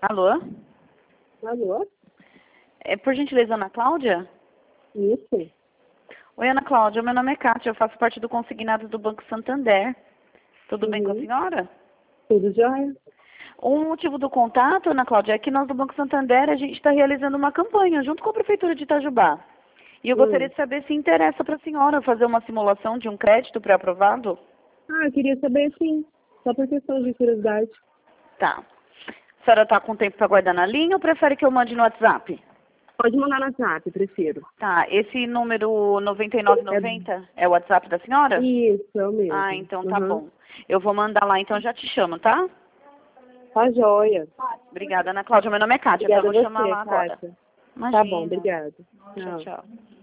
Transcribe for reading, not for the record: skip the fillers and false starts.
Alô? Alô? É por gentileza, Ana Cláudia? Isso. Oi, Ana Cláudia, meu nome é Kátia, eu faço parte do consignado do Banco Santander. Tudo bem com a senhora? Tudo jóia? O motivo do contato, Ana Cláudia, é que nós do Banco Santander, a gente está realizando uma campanha junto com a Prefeitura de Itajubá. E eu gostaria de saber se interessa para a senhora fazer uma simulação de um crédito pré-aprovado. Eu queria saber sim. Só por questão de curiosidade. Tá. A senhora está com tempo para guardar na linha ou prefere que eu mande no WhatsApp? Pode mandar no WhatsApp, prefiro. Tá, esse número 9990 é o WhatsApp da senhora? Isso, é o mesmo. Ah, então tá bom. Eu vou mandar lá, então já te chamo, tá? Tá jóia. Obrigada, Ana Cláudia. Meu nome é Kátia, Obrigada tá? a Vou você, chamar lá agora. Kátia. Imagina. Tá bom, obrigada. Tchau, tchau.